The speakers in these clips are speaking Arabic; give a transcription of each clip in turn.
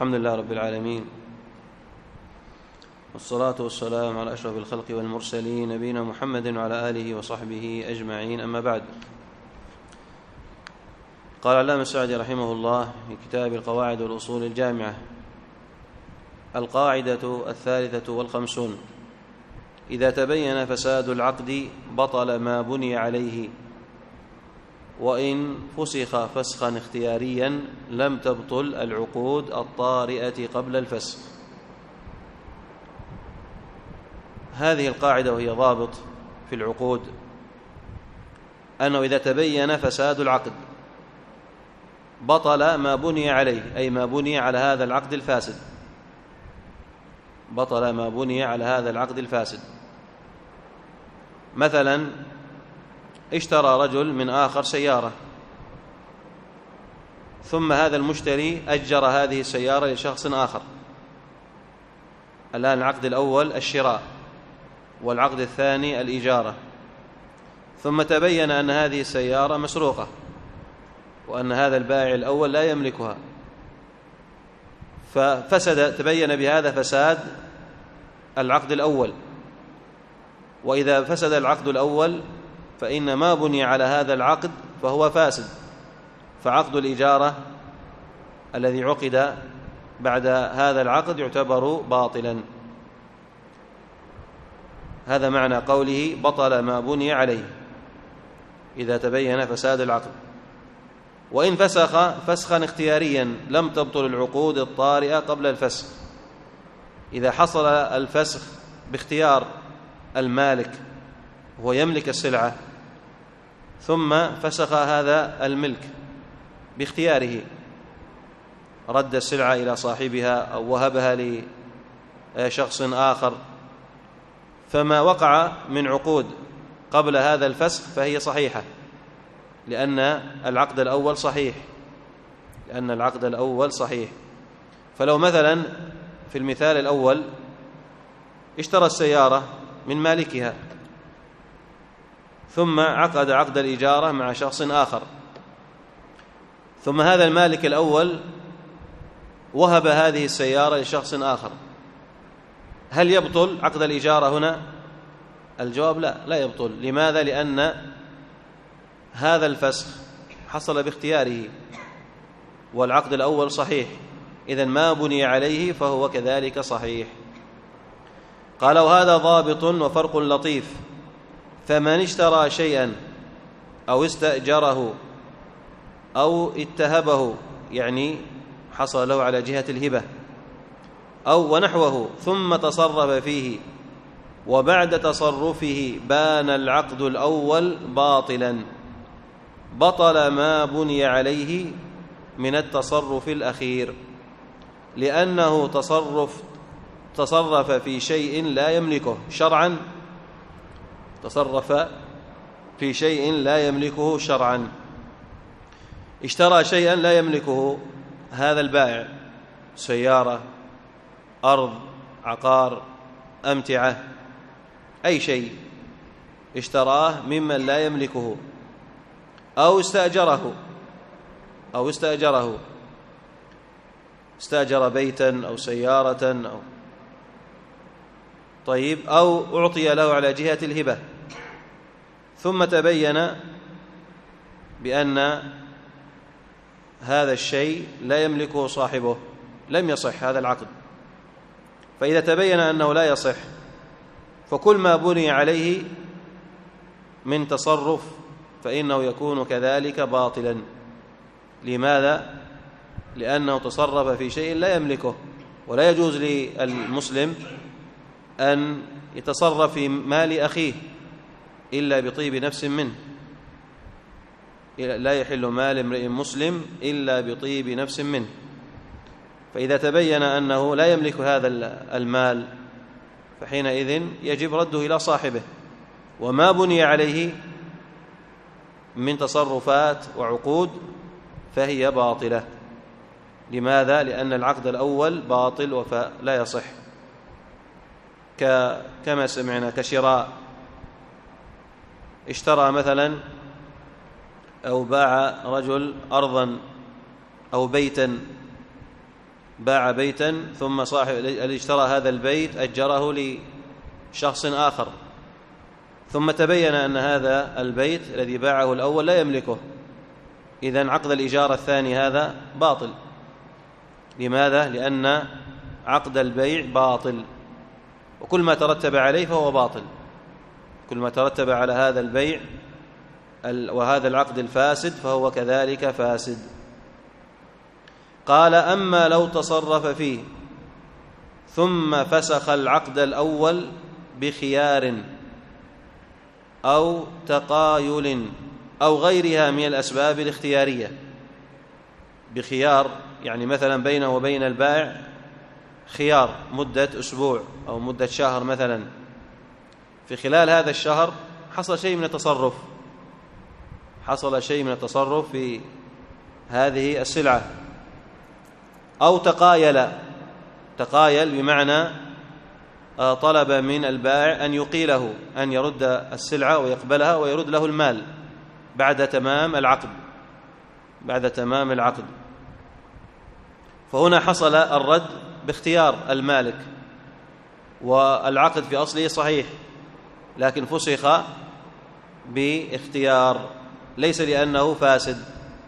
الحمد لله رب العالمين، والصلاة والسلام على أشرف الخلق والمرسلين نبينا محمد وعلى آله وصحبه أجمعين، أما بعد. قال العلامة السعدي رحمه الله في كتاب القواعد والأصول الجامعة: القاعدة 53: إذا تبين فساد العقد بطل ما بني عليه، وإن فسخ فسخا اختياريا لم تبطل العقود الطارئة قبل الفسخ. هذه القاعدة وهي ضابط في العقود أنه إذا تبين فساد العقد بطل ما بني عليه، أي ما بني على هذا العقد الفاسد، بطل ما بني على هذا العقد الفاسد. مثلا اشترى رجل من آخر سيارة، ثم هذا المشتري أجر هذه السيارة لشخص آخر. الآن العقد الأول الشراء، والعقد الثاني الإجارة، ثم تبين أن هذه السيارة مسروقة، وأن هذا البائع الأول لا يملكها، ففسد، تبين بهذا فساد العقد الأول. وإذا فسد العقد الأول فإن ما بني على هذا العقد فهو فاسد، فعقد الإجارة الذي عقد بعد هذا العقد يعتبر باطلا. هذا معنى قوله بطل ما بني عليه إذا تبين فساد العقد. وإن فسخ فسخا اختياريا لم تبطل العقود الطارئة قبل الفسخ. إذا حصل الفسخ باختيار المالك، هو يملك السلعة ثم فسخ هذا الملك باختياره، رد السلعة إلى صاحبها أو وهبها لشخص آخر، فما وقع من عقود قبل هذا الفسخ فهي صحيحة، لأن العقد الأول صحيح، لأن العقد الأول صحيح. فلو مثلا في المثال الأول اشترى السيارة من مالكها، ثم عقد عقد الإجارة مع شخص آخر، ثم هذا المالك الأول وهب هذه السيارة لشخص آخر، هل يبطل عقد الإجارة هنا؟ الجواب لا يبطل. لماذا؟ لأن هذا الفسخ حصل باختياره، والعقد الأول صحيح، إذن ما بني عليه فهو كذلك صحيح. قال: وهذا ضابط وفرق لطيف، فمن اشترى شيئا أو استأجره أو اتهبه، يعني حصل له على جهة الهبة أو ونحوه، ثم تصرف فيه، وبعد تصرفه بان العقد الأول باطلا، بطل ما بني عليه من التصرف الأخير، لأنه تصرف في شيء لا يملكه شرعا، تصرف في شيء لا يملكه شرعا. اشترى شيئا لا يملكه هذا البائع، سيارة، أرض، عقار، أمتعة، أي شيء اشتراه ممن لا يملكه، أو استأجره، استأجر بيتا أو سيارة أو طيب، أو أعطي له على جهة الهبة، ثم تبين بأن هذا الشيء لا يملكه صاحبه، لم يصح هذا العقد. فإذا تبين أنه لا يصح، فكل ما بني عليه من تصرف فإنه يكون كذلك باطلا. لماذا؟ لأنه تصرف في شيء لا يملكه، ولا يجوز للمسلم أن يتصرف في مال أخيه إلا بطيب نفس منه، لا يحل مال امرئ مسلم إلا بطيب نفس منه. فإذا تبين أنه لا يملك هذا المال فحينئذ يجب رده إلى صاحبه، وما بني عليه من تصرفات وعقود فهي باطلة. لماذا؟ لأن العقد الأول باطل ولا يصح، كما سمعنا كشراء، اشترى مثلا أو باع رجل أرضا أو بيتا باع بيتا ثم صاحب الذي اشترى هذا البيت أجره لشخص آخر، ثم تبين أن هذا البيت الذي باعه الأول لا يملكه، إذن عقد الإجارة الثاني هذا باطل. لماذا؟ لأن عقد البيع باطل، وكل ما ترتب عليه فهو باطل، كل ما ترتب على هذا البيع وهذا العقد الفاسد فهو كذلك فاسد. قال: أما لو تصرف فيه ثم فسخ العقد الأول بخيار أو تقايل أو غيرها من الأسباب الاختيارية. بخيار يعني مثلا بينه وبين البائع خيار مدة أسبوع أو مدة شهر مثلا، في خلال هذا الشهر حصل شيء من التصرف، حصل شيء من التصرف في هذه السلعة. أو تقايل بمعنى طلب من البائع أن يقيله، أن يرد السلعة ويقبلها ويرد له المال بعد تمام العقد. فهنا حصل الرد باختيار المالك، والعقد في أصله صحيح لكن فسخ باختيار ليس لأنه فاسد.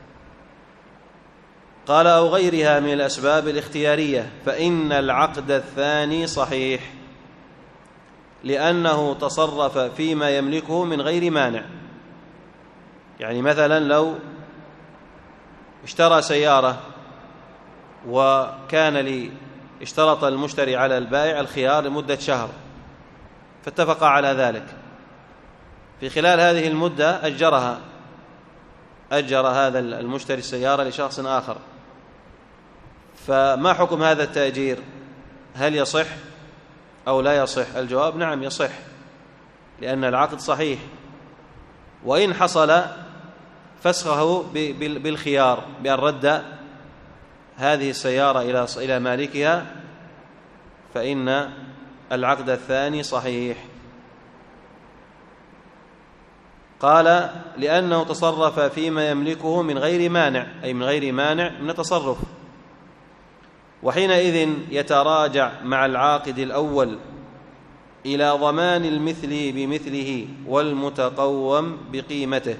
قال: أو غيرها من الأسباب الاختيارية فإن العقد الثاني صحيح لأنه تصرف فيما يملكه من غير مانع. يعني مثلا لو اشترى سيارة وكان اشترط المشتري على البائع الخيار لمدة شهر، فاتفق على ذلك، في خلال هذه المدة أجر هذا المشتري السيارة لشخص آخر، فما حكم هذا التأجير؟ هل يصح أو لا يصح؟ الجواب: نعم يصح، لأن العقد صحيح. وإن حصل فسخه بالخيار بأن رد هذه السيارة إلى مالكها فإن العقد الثاني صحيح. قال: لأنه تصرف فيما يملكه من غير مانع، أي من غير مانع من التصرف، وحينئذ يتراجع مع العاقد الأول إلى ضمان المثل بمثله والمتقوم بقيمته.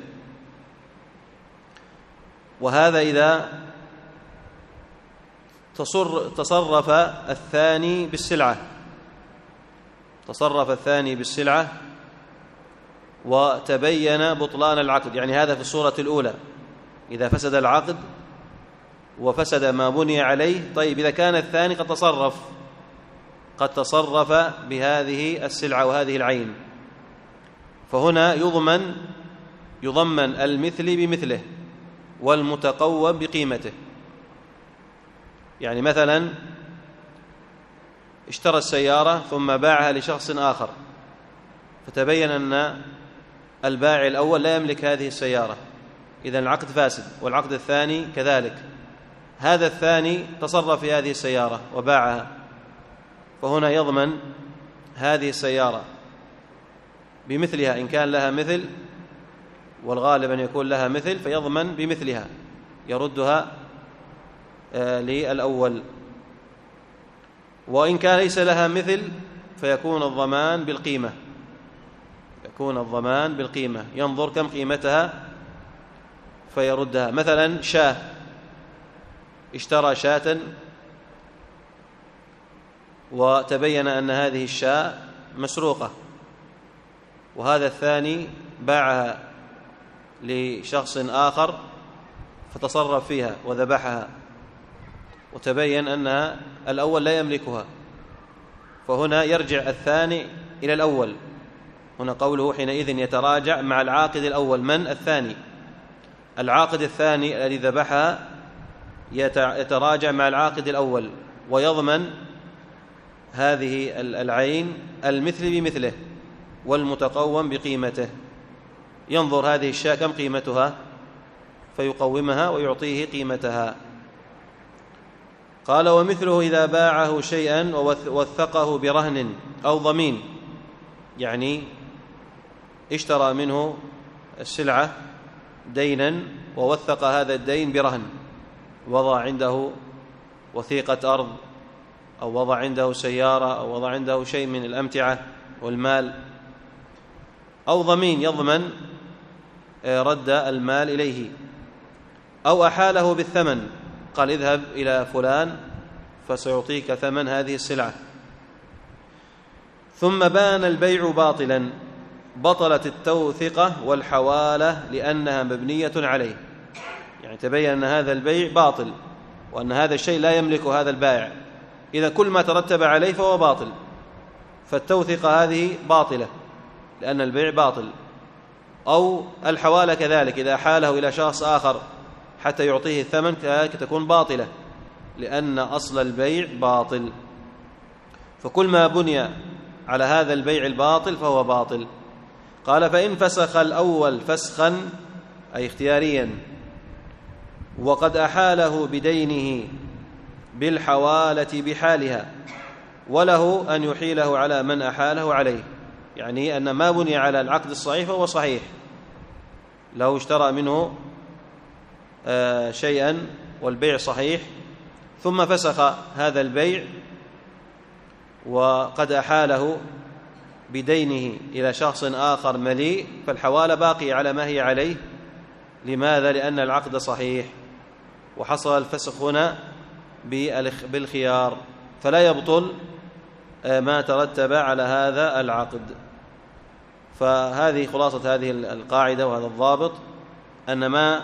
وهذا إذا تصرف الثاني بالسلعة وتبين بطلان العقد. يعني هذا في الصورة الأولى إذا فسد العقد وفسد ما بني عليه. طيب إذا كان الثاني قد تصرف بهذه السلعة وهذه العين، فهنا يضمن المثل بمثله والمتقوم بقيمته. يعني مثلا اشترى السيارة ثم باعها لشخص آخر، فتبين أن البائع الأول لا يملك هذه السيارة، إذن العقد فاسد، والعقد الثاني كذلك. هذا الثاني تصرف في هذه السيارة وباعها، فهنا يضمن هذه السيارة بمثلها إن كان لها مثل، والغالب أن يكون لها مثل فيضمن بمثلها يردها للأول. وإن كان ليس لها مثل فيكون الضمان بالقيمة، ينظر كم قيمتها فيردها. مثلا شاة، اشترى شاة وتبين أن هذه الشاة مسروقة، وهذا الثاني باعها لشخص آخر فتصرف فيها وذبحها، وتبين أن الأول لا يملكها، فهنا يرجع الثاني إلى الأول. هنا قوله حينئذ يتراجع مع العاقد الأول. من الثاني؟ العاقد الثاني الذي ذبحها يتراجع مع العاقد الأول ويضمن هذه العين المثل بمثله والمتقوم بقيمته. ينظر هذه الشاة كم قيمتها فيقومها ويعطيه قيمتها. قال: ومثله إذا باعه شيئا ووثقه برهن أو ضمين، يعني اشترى منه السلعة دينا ووثق هذا الدين برهن، وضع عنده وثيقة أرض أو وضع عنده سيارة أو وضع عنده شيء من الأمتعة والمال، أو ضمين يضمن رد المال إليه، أو أحاله بالثمن، قال اذهب إلى فلان فسيعطيك ثمن هذه السلعة، ثم بان البيع باطلا، بطلت التوثقة والحوالة لأنها مبنية عليه. يعني تبين أن هذا البيع باطل وأن هذا الشيء لا يملك هذا البائع، إذا كل ما ترتب عليه فهو باطل، فالتوثقة هذه باطلة لأن البيع باطل. أو الحوالة كذلك، إذا حاله إلى شخص آخر حتى يعطيه الثمن كذلك تكون باطلة لأن أصل البيع باطل. فكل ما بني على هذا البيع الباطل فهو باطل. قال فإن فسخ الأول فسخا أي اختياريا وقد أحاله بدينه بالحوالة بحالها، وله أن يحيله على من أحاله عليه، يعني أن ما بني على العقد الصحيح فهو صحيح. لو اشترى منه شيئا والبيع صحيح ثم فسخ هذا البيع وقد أحاله بدينه إلى شخص آخر مليء، فالحوالة باقية على ما هي عليه. لماذا؟ لأن العقد صحيح وحصل الفسخ هنا بالخيار، فلا يبطل ما ترتب على هذا العقد. فهذه خلاصة هذه القاعدة وهذا الضابط، أن ما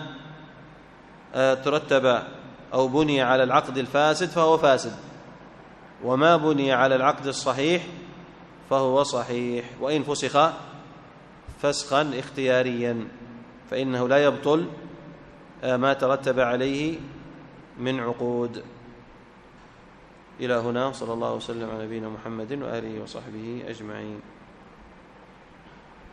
ترتب أو بني على العقد الفاسد فهو فاسد، وما بني على العقد الصحيح فهو صحيح، وإن فسخ فسخا اختياريا فإنه لا يبطل ما ترتب عليه من عقود. إلى هنا، صلى الله وسلم على نبينا محمد وآله وصحبه أجمعين.